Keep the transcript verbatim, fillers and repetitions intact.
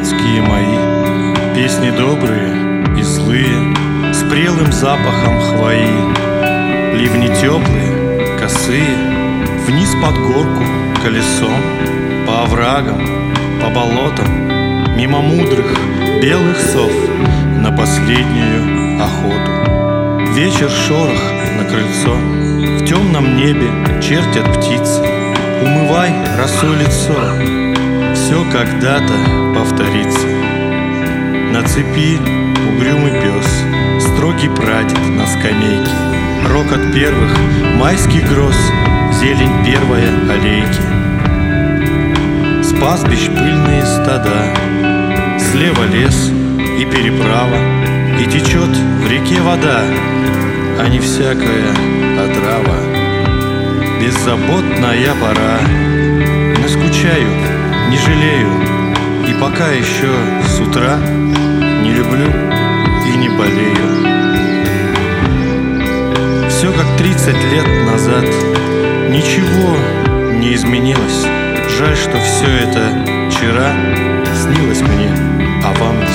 детские мои, песни добрые и злые, с прелым запахом хвои. Ливни теплые, косые, вниз под горку колесом, по оврагам, по болотам, мимо мудрых белых сов на последнюю охоту. Вечер шорох на крыльцо, в темном небе чертят птицы. Умывай росой лицо, все когда-то повторится. На цепи угрюмый пес, строгий прадед на скамейке, рокот первых майских гроз, зелень первая аллейки. С пастбищ пыльные стада, слева лес и переправа, и течет в реке вода, а не всякая отрава. Беззаботная пора, но скучаю, не жалею, и пока еще с утра не люблю и не болею. Все как тридцать лет назад, ничего не изменилось. Жаль, что все это вчера снилось мне, а вам не